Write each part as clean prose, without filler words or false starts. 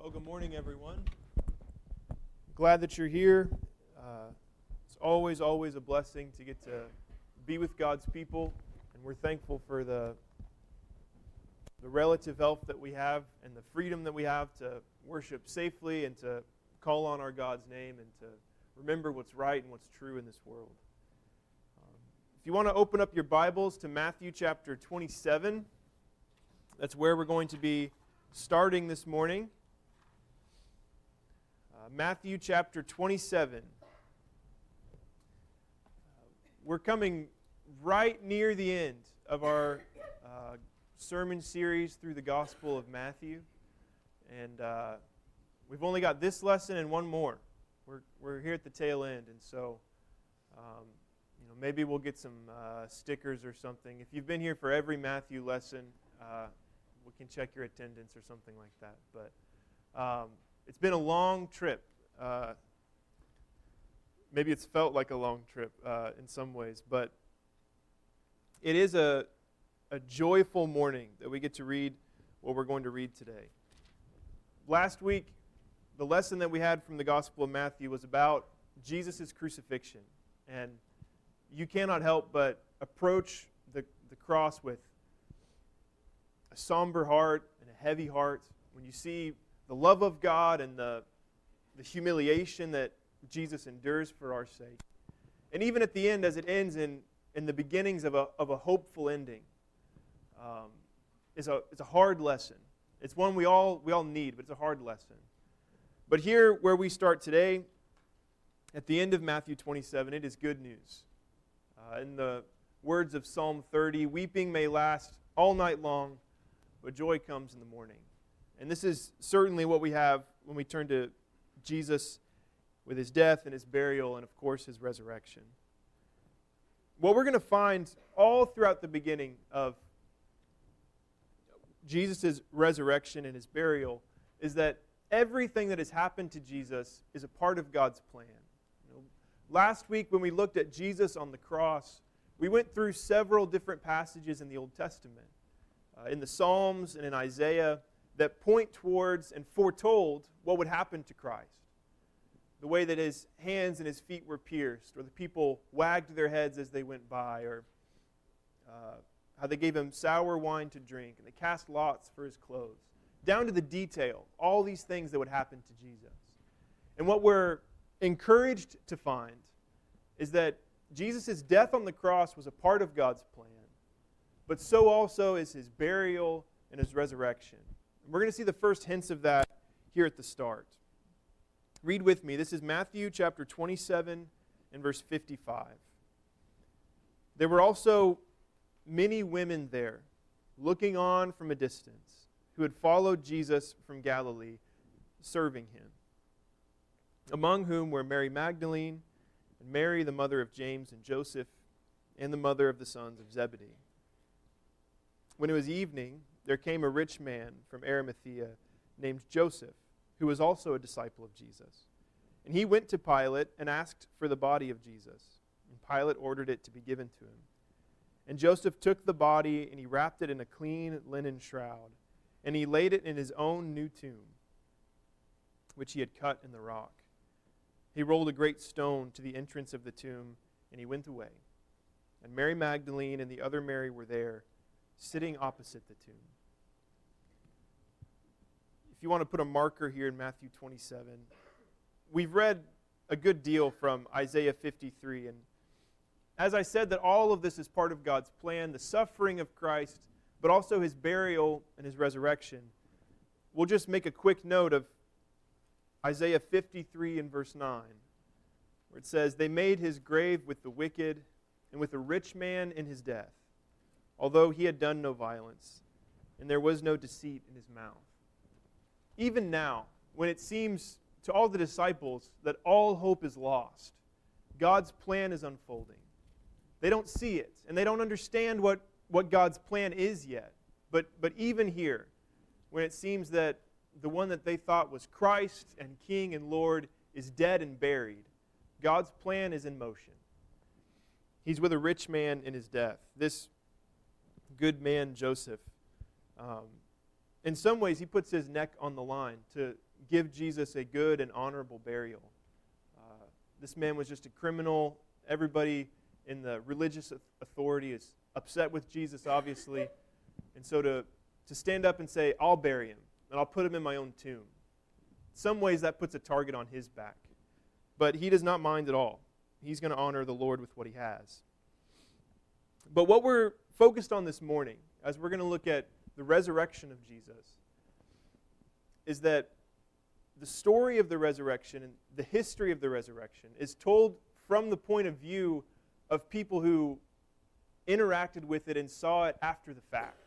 Well, good morning, everyone. Glad that you're here. It's always a blessing to get to be with God's people, and we're thankful for the relative health that we have and the freedom that we have to worship safely and to call on our God's name and to remember what's right and what's true in this world. If you want to open up your Bibles to Matthew chapter 27, that's where we're going to be starting this morning. Matthew chapter 27. We're coming right near the end of our sermon series through the Gospel of Matthew. And we've only got this lesson and one more. We're here at the tail end, and so maybe we'll get some stickers or something. If you've been here for every Matthew lesson, we can check your attendance or something like that. But it's been a long trip. Maybe it's felt like a long trip in some ways, but it is a joyful morning that we get to read what we're going to read today. Last week, the lesson that we had from the Gospel of Matthew was about Jesus' crucifixion, and you cannot help but approach the cross with a somber heart and a heavy heart when you see the love of God and the humiliation that Jesus endures for our sake. And even at the end, as it ends in the beginnings of a hopeful ending, it's a hard lesson. It's one we all need, but it's a hard lesson. But here, where we start today, at the end of Matthew 27, it is good news. In the words of Psalm 30, weeping may last all night long, but joy comes in the morning. And this is certainly what we have when we turn to Jesus with his death and his burial and, of course, his resurrection. What we're going to find all throughout the beginning of Jesus' resurrection and his burial is that everything that has happened to Jesus is a part of God's plan. Last week when we looked at Jesus on the cross, we went through several different passages in the Old Testament, in the Psalms and in Isaiah, that point towards and foretold what would happen to Christ. The way that his hands and his feet were pierced, or the people wagged their heads as they went by, or how they gave him sour wine to drink, and they cast lots for his clothes. Down to the detail, all these things that would happen to Jesus. And what we're encouraged to find is that Jesus' death on the cross was a part of God's plan, but so also is his burial and his resurrection. And we're going to see the first hints of that here at the start. Read with me. This is Matthew chapter 27 and verse 55. There were also many women there, looking on from a distance, who had followed Jesus from Galilee, serving him, among whom were Mary Magdalene and Mary, the mother of James and Joseph, and the mother of the sons of Zebedee. When it was evening, there came a rich man from Arimathea named Joseph, who was also a disciple of Jesus. And he went to Pilate and asked for the body of Jesus. And Pilate ordered it to be given to him. And Joseph took the body and he wrapped it in a clean linen shroud. And he laid it in his own new tomb, which he had cut in the rock. He rolled a great stone to the entrance of the tomb, and he went away. And Mary Magdalene and the other Mary were there, sitting opposite the tomb. If you want to put a marker here in Matthew 27, we've read a good deal from Isaiah 53. And as I said, that all of this is part of God's plan, the suffering of Christ, but also his burial and his resurrection. We'll just make a quick note of Isaiah 53 and verse 9, where it says, "They made his grave with the wicked and with a rich man in his death, although he had done no violence, and there was no deceit in his mouth." Even now, when it seems to all the disciples that all hope is lost, God's plan is unfolding. They don't see it, and they don't understand what God's plan is yet. But even here, when it seems that the one that they thought was Christ and King and Lord is dead and buried, God's plan is in motion. He's with a rich man in his death. This good man, Joseph, in some ways, he puts his neck on the line to give Jesus a good and honorable burial. This man was just a criminal. Everybody in the religious authority is upset with Jesus, obviously. And so to stand up and say, I'll bury him, and I'll put him in my own tomb. In some ways, that puts a target on his back. But he does not mind at all. He's going to honor the Lord with what he has. But what we're focused on this morning, as we're going to look at the resurrection of Jesus, is that the story of the resurrection and the history of the resurrection is told from the point of view of people who interacted with it and saw it after the fact.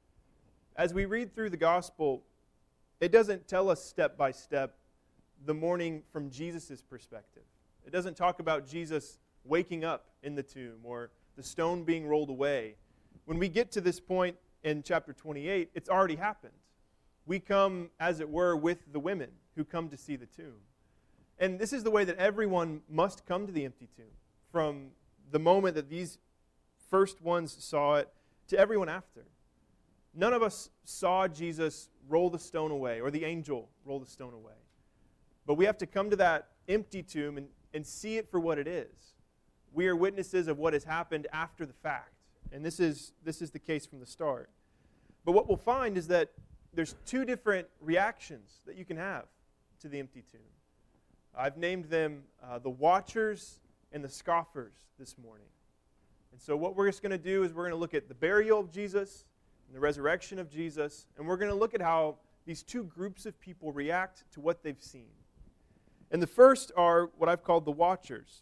As we read through the gospel, it doesn't tell us step by step the morning from Jesus' perspective. It doesn't talk about Jesus waking up in the tomb or the stone being rolled away. When we get to this point in chapter 28, it's already happened. We come, as it were, with the women who come to see the tomb. And this is the way that everyone must come to the empty tomb, from the moment that these first ones saw it to everyone after. None of us saw Jesus roll the stone away or the angel roll the stone away. But we have to come to that empty tomb and see it for what it is. We are witnesses of what has happened after the fact. And this is the case from the start. But what we'll find is that there's two different reactions that you can have to the empty tomb. I've named them the watchers and the scoffers this morning. And so what we're just going to do is we're going to look at the burial of Jesus and the resurrection of Jesus, and we're going to look at how these two groups of people react to what they've seen. And the first are what I've called the watchers.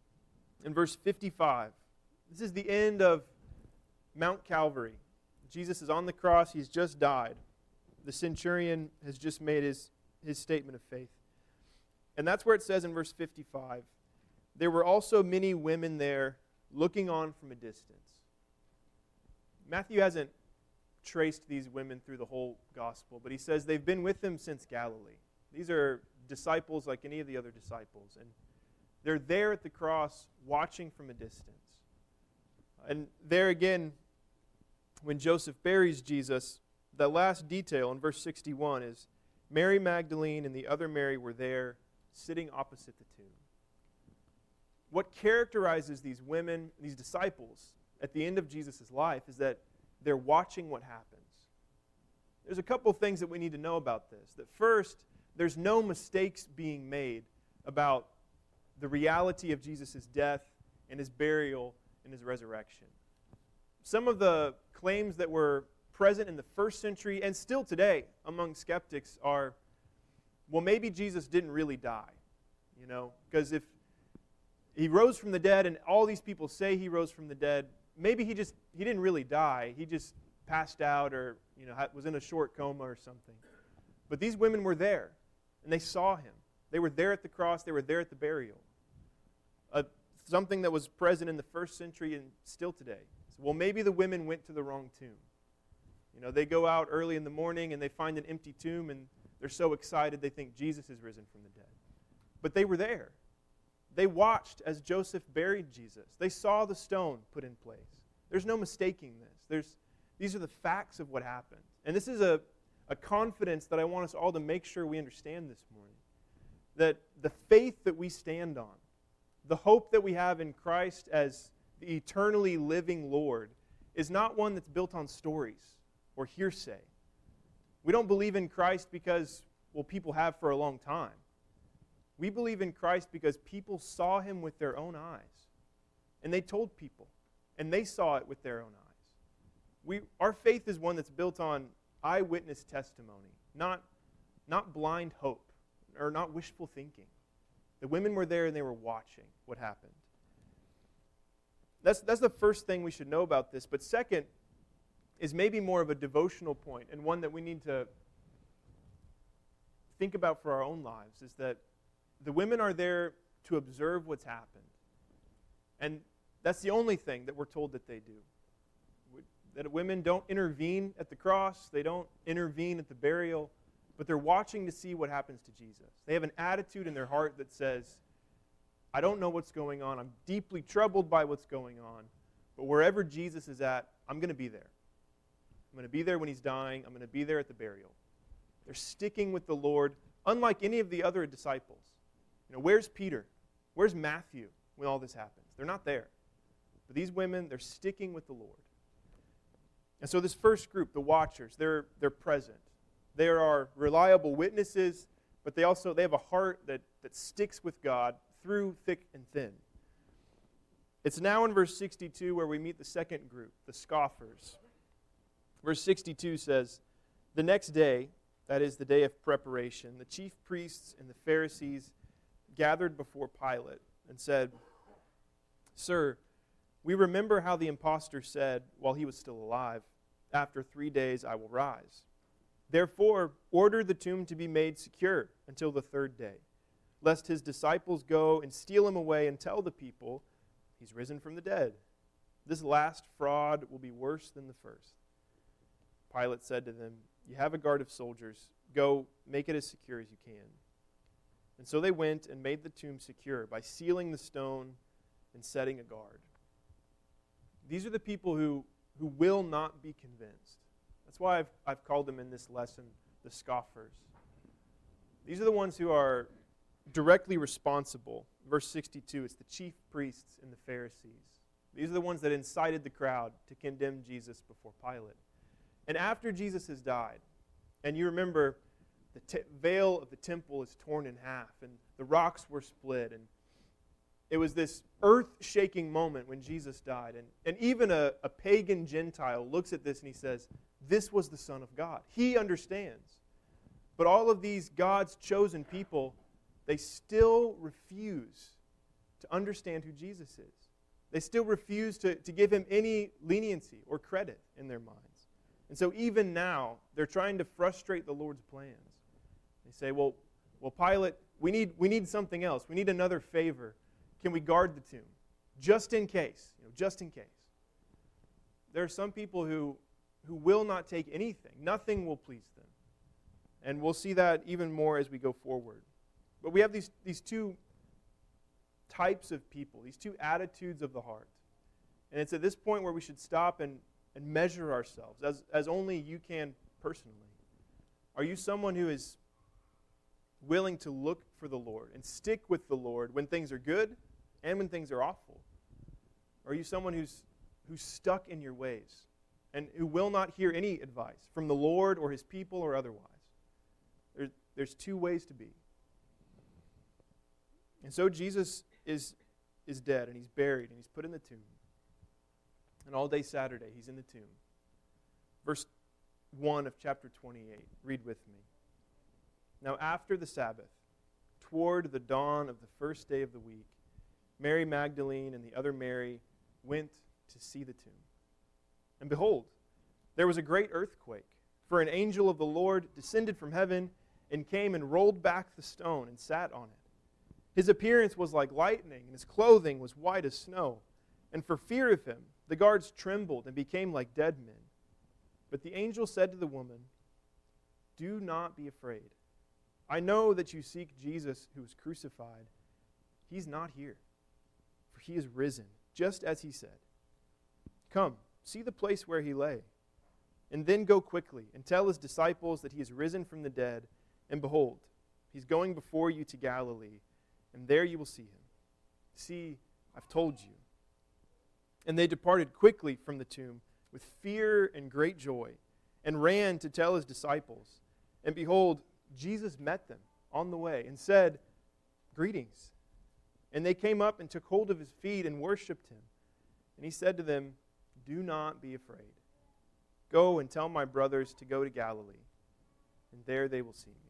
In verse 55, this is the end of Mount Calvary. Jesus is on the cross. He's just died. The centurion has just made his statement of faith. And that's where it says in verse 55, there were also many women there looking on from a distance. Matthew hasn't traced these women through the whole gospel, but he says they've been with him since Galilee. These are disciples like any of the other disciples, and they're there at the cross watching from a distance. And there again, when Joseph buries Jesus, that last detail in verse 61 is Mary Magdalene and the other Mary were there sitting opposite the tomb. What characterizes these women, these disciples, at the end of Jesus' life is that they're watching what happens. There's a couple things that we need to know about this. That first, there's no mistakes being made about the reality of Jesus' death and his burial and his resurrection. Some of the claims that were present in the first century and still today among skeptics are, well, maybe Jesus didn't really die, because if he rose from the dead and all these people say he rose from the dead, maybe he didn't really die. He just passed out or was in a short coma or something. But these women were there and they saw him. They were there at the cross. They were there at the burial. Something that was present in the first century and still today. So, well, maybe the women went to the wrong tomb. They go out early in the morning and they find an empty tomb and they're so excited they think Jesus is risen from the dead. But they were there. They watched as Joseph buried Jesus. They saw the stone put in place. There's no mistaking this. These are the facts of what happened. And this is a confidence that I want us all to make sure we understand this morning. That the faith that we stand on, the hope that we have in Christ as the eternally living Lord, is not one that's built on stories or hearsay. We don't believe in Christ because, people have for a long time. We believe in Christ because people saw him with their own eyes. And they told people. And they saw it with their own eyes. Our faith is one that's built on eyewitness testimony, not blind hope or not wishful thinking. The women were there and they were watching what happened. That's the first thing we should know about this. But second is maybe more of a devotional point, and one that we need to think about for our own lives, is that the women are there to observe what's happened. And that's the only thing that we're told that they do. That women don't intervene at the cross, they don't intervene at the burial, but they're watching to see what happens to Jesus. They have an attitude in their heart that says, I don't know what's going on, I'm deeply troubled by what's going on, but wherever Jesus is at, I'm going to be there. going to be there when he's dying. I'm going to be there at the burial. They're sticking with the Lord, unlike any of the other disciples. Where's Peter? Where's Matthew when all this happens? They're not there. But these women, they're sticking with the Lord. And so this first group, the watchers, they're present. They are reliable witnesses, but they have a heart that sticks with God through thick and thin. It's now in verse 62 where we meet the second group, the scoffers. Verse 62 says, "The next day, that is the day of preparation, the chief priests and the Pharisees gathered before Pilate and said, 'Sir, we remember how the impostor said while he was still alive, "After 3 days I will rise." Therefore, order the tomb to be made secure until the third day, lest his disciples go and steal him away and tell the people, "He's risen from the dead." This last fraud will be worse than the first.' Pilate said to them, 'You have a guard of soldiers. Go, make it as secure as you can.' And so they went and made the tomb secure by sealing the stone and setting a guard." These are the people who will not be convinced. That's why I've called them in this lesson the scoffers. These are the ones who are directly responsible. Verse 62, it's the chief priests and the Pharisees. These are the ones that incited the crowd to condemn Jesus before Pilate. And after Jesus has died, and you remember the veil of the temple is torn in half, and the rocks were split, and it was this earth-shaking moment when Jesus died. And even a pagan Gentile looks at this and he says, this was the Son of God. He understands. But all of these God's chosen people, they still refuse to understand who Jesus is. They still refuse to give him any leniency or credit in their minds. And so even now, they're trying to frustrate the Lord's plans. They say, well, Pilate, we need something else. We need another favor. Can we guard the tomb? Just in case. Just in case. There are some people who will not take anything. Nothing will please them. And we'll see that even more as we go forward. But we have these two types of people, these two attitudes of the heart. And it's at this point where we should stop and measure ourselves, as only you can personally. Are you someone who is willing to look for the Lord and stick with the Lord when things are good and when things are awful? Or are you someone who's stuck in your ways and who will not hear any advice from the Lord or his people or otherwise? There's two ways to be. And so Jesus is dead, and he's buried, and he's put in the tomb. And all day Saturday, he's in the tomb. Verse 1 of chapter 28. Read with me. Now after the Sabbath, toward the dawn of the first day of the week, Mary Magdalene and the other Mary went to see the tomb. And behold, there was a great earthquake, for an angel of the Lord descended from heaven and came and rolled back the stone and sat on it. His appearance was like lightning, and his clothing was white as snow. And for fear of him, the guards trembled and became like dead men. But the angel said to the woman, "Do not be afraid. I know that you seek Jesus who was crucified. He's not here, for he is risen, just as he said. Come, see the place where he lay. And then go quickly and tell his disciples that he is risen from the dead. And behold, he's going before you to Galilee, and there you will see him. See, I've told you." And they departed quickly from the tomb with fear and great joy, and ran to tell his disciples. And behold, Jesus met them on the way and said, "Greetings." And they came up and took hold of his feet and worshipped him. And he said to them, "Do not be afraid. Go and tell my brothers to go to Galilee, and there they will see me."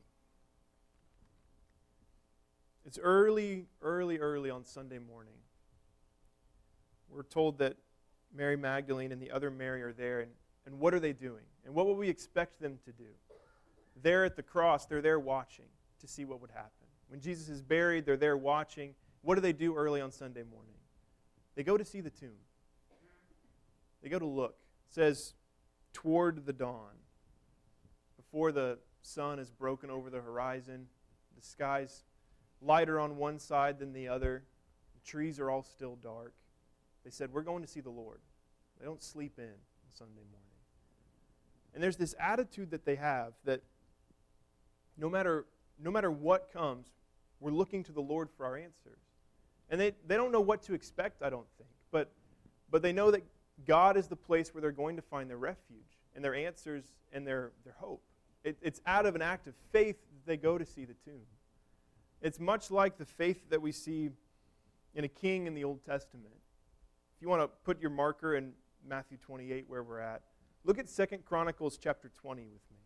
It's early on Sunday morning. We're told that Mary Magdalene and the other Mary are there, and what are they doing? And what would we expect them to do? There at the cross, they're there watching to see what would happen. When Jesus is buried, they're there watching. What do they do early on Sunday morning? They go to see the tomb. They go to look. It says, toward the dawn. Before the sun is broken over the horizon, the sky's lighter on one side than the other. The trees are all still dark. They said, we're going to see the Lord. They don't sleep in on Sunday morning. And there's this attitude that they have that no matter what comes, we're looking to the Lord for our answers. And they don't know what to expect, I don't think. But they know that God is the place where they're going to find their refuge and their answers and their hope. It's out of an act of faith that they go to see the tomb. It's much like the faith that we see in a king in the Old Testament. If you want to put your marker in Matthew 28 where we're at, look at 2 Chronicles chapter 20 with me.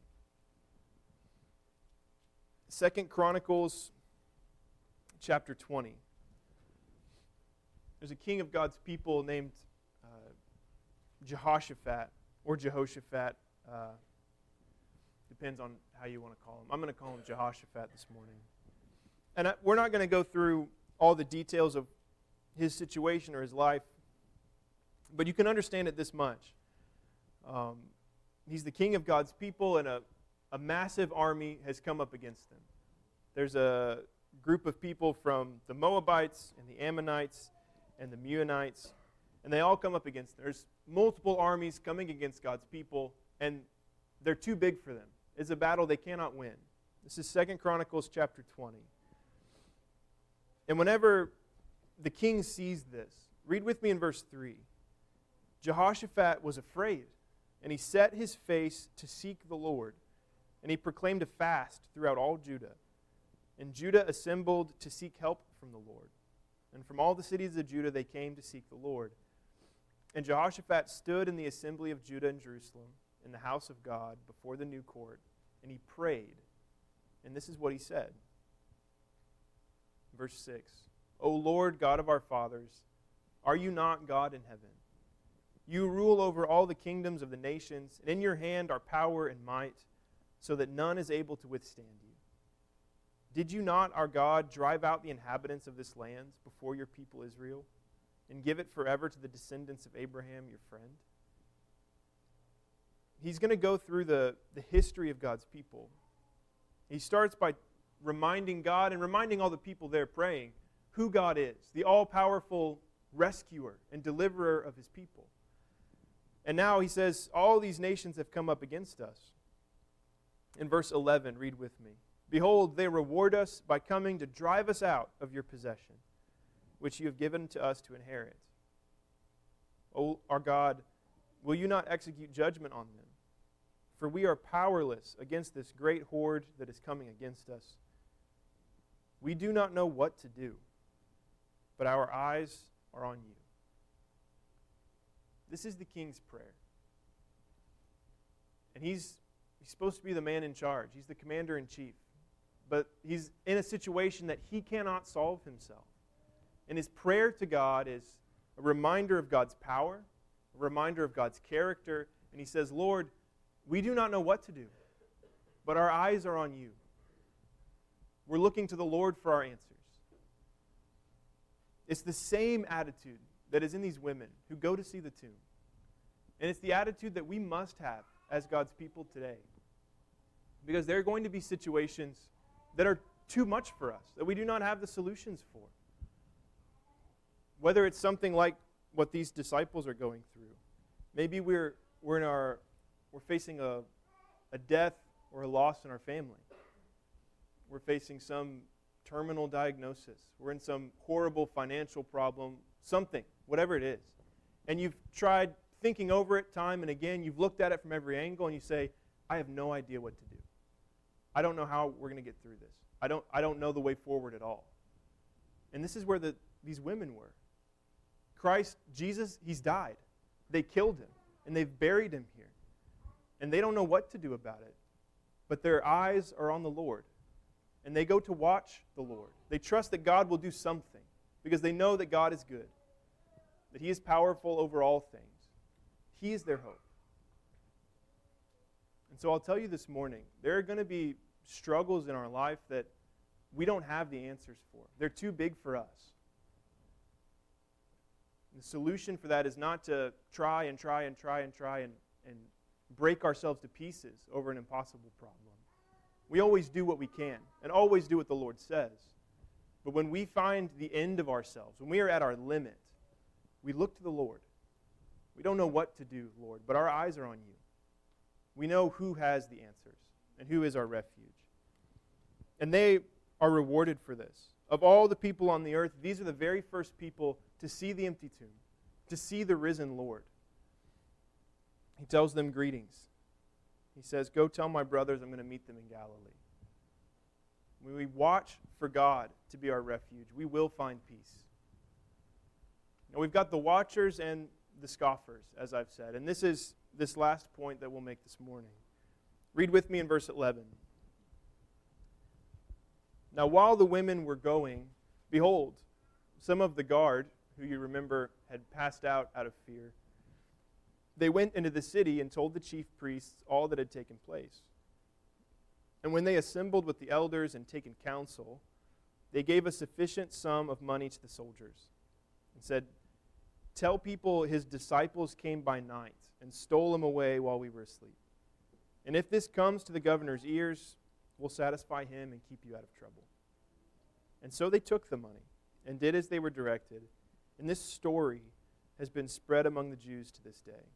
2 Chronicles chapter 20. There's a king of God's people named Jehoshaphat, or Jehoshaphat. Depends on how you want to call him. I'm going to call him Jehoshaphat this morning. And we're not going to go through all the details of his situation or his life, but you can understand it this much. He's the king of God's people, and a massive army has come up against him. There's a group of people from the Moabites and the Ammonites and the Meunites, and they all come up against him. There's multiple armies coming against God's people, and they're too big for them. It's a battle they cannot win. This is 2 Chronicles chapter 20. And whenever the king sees this, read with me in verse 3. Jehoshaphat was afraid, and he set his face to seek the Lord, and he proclaimed a fast throughout all Judah. And Judah assembled to seek help from the Lord. And from all the cities of Judah they came to seek the Lord. And Jehoshaphat stood in the assembly of Judah and Jerusalem, in the house of God, before the new court, and he prayed. And this is what he said. Verse 6. O Lord, God of our fathers, are you not God in heaven? You rule over all the kingdoms of the nations, and in your hand are power and might, so that none is able to withstand you. Did you not, our God, drive out the inhabitants of this land before your people Israel, and give it forever to the descendants of Abraham, your friend? He's going to go through the history of God's people. He starts by reminding God and reminding all the people there praying who God is, the all-powerful rescuer and deliverer of his people. And now he says, all these nations have come up against us. In verse 11, read with me. Behold, they reward us by coming to drive us out of your possession, which you have given to us to inherit. O our God, will you not execute judgment on them? For we are powerless against this great horde that is coming against us. We do not know what to do, but our eyes are on you. This is the king's prayer. And he's supposed to be the man in charge. He's the commander-in-chief. But he's in a situation that he cannot solve himself. And his prayer to God is a reminder of God's power, a reminder of God's character. And he says, Lord, we do not know what to do, but our eyes are on you. We're looking to the Lord for our answers. It's the same attitude that is in these women who go to see the tomb. And it's the attitude that we must have as God's people today. Because there are going to be situations that are too much for us, that we do not have the solutions for. Whether it's something like what these disciples are going through. Maybe we're facing a death or a loss in our family. We're facing some terminal diagnosis. We're in some horrible financial problem, something, whatever it is. And you've tried thinking over it time and again. You've looked at it from every angle and you say, I have no idea what to do. I don't know how we're going to get through this. I don't know the way forward at all. And this is where these women were. Christ, Jesus, he's died. They killed him, and they've buried him here. And they don't know what to do about it. But their eyes are on the Lord. And they go to watch the Lord. They trust that God will do something because they know that God is good, that he is powerful over all things. He is their hope. And so I'll tell you this morning, there are going to be struggles in our life that we don't have the answers for. They're too big for us. The solution for that is not to try and break ourselves to pieces over an impossible problem. We always do what we can and always do what the Lord says. But when we find the end of ourselves, when we are at our limit, we look to the Lord. We don't know what to do, Lord, but our eyes are on you. We know who has the answers and who is our refuge. And they are rewarded for this. Of all the people on the earth, these are the very first people to see the empty tomb, to see the risen Lord. He tells them greetings. He says, "Go tell my brothers I'm going to meet them in Galilee." When we watch for God to be our refuge, we will find peace. Now, we've got the watchers and the scoffers, as I've said. And this is this last point that we'll make this morning. Read with me in verse 11. "Now while the women were going, behold, some of the guard, who you remember had passed out of fear, they went into the city and told the chief priests all that had taken place. And when they assembled with the elders and taken counsel, they gave a sufficient sum of money to the soldiers and said, 'Tell people his disciples came by night and stole him away while we were asleep. And if this comes to the governor's ears, we'll satisfy him and keep you out of trouble.' And so they took the money and did as they were directed. And this story has been spread among the Jews to this day."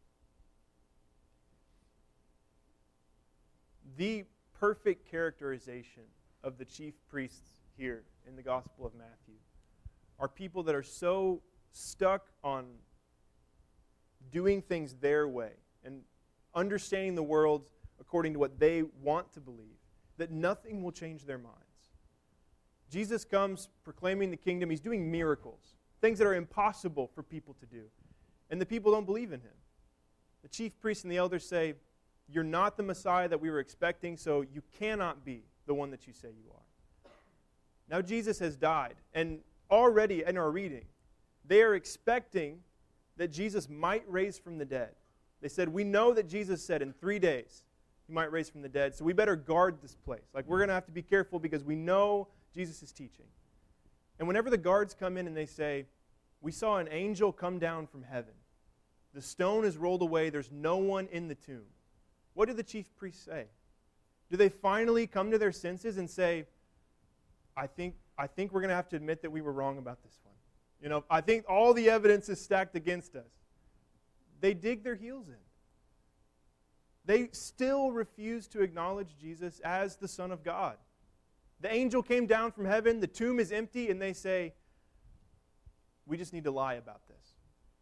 The perfect characterization of the chief priests here in the Gospel of Matthew are people that are so stuck on doing things their way and understanding the world according to what they want to believe, that nothing will change their minds. Jesus comes proclaiming the kingdom. He's doing miracles, things that are impossible for people to do. And the people don't believe in him. The chief priests and the elders say, "You're not the Messiah that we were expecting, so you cannot be the one that you say you are." Now Jesus has died, and already in our reading, they are expecting that Jesus might raise from the dead. They said, "We know that Jesus said in 3 days he might raise from the dead, so we better guard this place. Like, we're going to have to be careful because we know Jesus is teaching." And whenever the guards come in and they say, "We saw an angel come down from heaven. The stone is rolled away. There's no one in the tomb." What do the chief priests say? Do they finally come to their senses and say, I think we're going to have to admit that we were wrong about this one. I think all the evidence is stacked against us. They dig their heels in. They still refuse to acknowledge Jesus as the Son of God. The angel came down from heaven, the tomb is empty, and they say, "We just need to lie about this.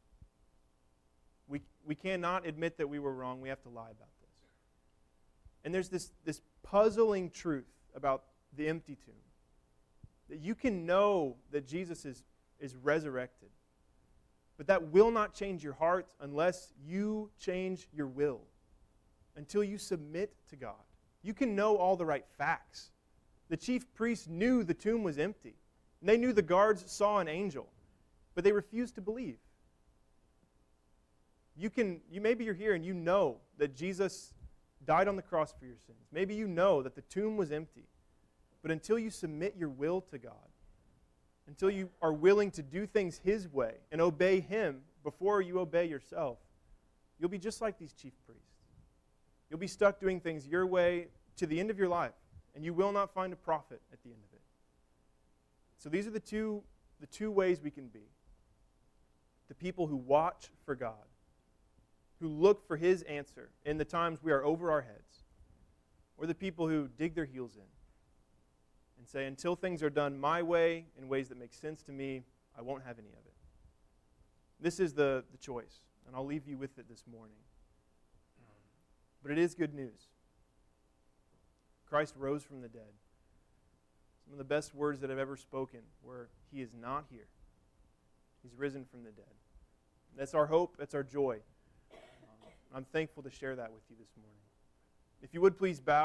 We cannot admit that we were wrong. We have to lie about this." And there's this puzzling truth about the empty tomb. That you can know that Jesus is resurrected. But that will not change your heart unless you change your will. Until you submit to God. You can know all the right facts. The chief priests knew the tomb was empty. And they knew the guards saw an angel. But they refused to believe. Maybe you're here and you know that Jesus died on the cross for your sins. Maybe you know that the tomb was empty. But until you submit your will to God, until you are willing to do things his way and obey him before you obey yourself, you'll be just like these chief priests. You'll be stuck doing things your way to the end of your life, and you will not find a profit at the end of it. So these are the two ways we can be. The people who watch for God, who look for his answer in the times we are over our heads, or the people who dig their heels in and say, until things are done my way in ways that make sense to me, I won't have any of it. This is the choice, and I'll leave you with it this morning. But it is good news. Christ rose from the dead. Some of the best words that I've ever spoken were, he is not here. He's risen from the dead. That's our hope. That's our joy. I'm thankful to share that with you this morning. If you would please bow.